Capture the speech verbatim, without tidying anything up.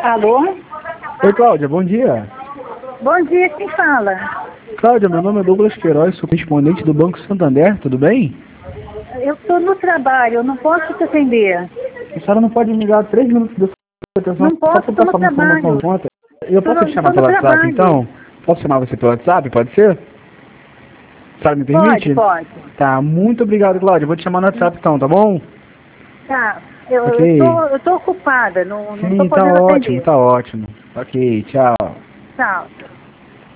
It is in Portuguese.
Alô? Oi, Cláudia, bom dia. Bom dia, quem fala? Cláudia, meu nome é Douglas Queiroz, sou correspondente do Banco Santander, tudo bem? Eu estou no trabalho, eu não posso te atender. A senhora não pode me ligar três minutos da sua atenção Não só posso, para estou no passar uma informação trabalho. de conta. Eu Estou posso te no, chamar estou no pelo WhatsApp, trabalho. então? Posso chamar você pelo WhatsApp, pode ser? A senhora me Pode, permite? pode. Tá, muito obrigado, Cláudia. Eu vou te chamar no WhatsApp, então, tá bom? Tá, eu Ok. estou eu tô ocupada, não estou Sim, tá podendo ótimo, atender. tá ótimo. Ok, tchau. Tchau.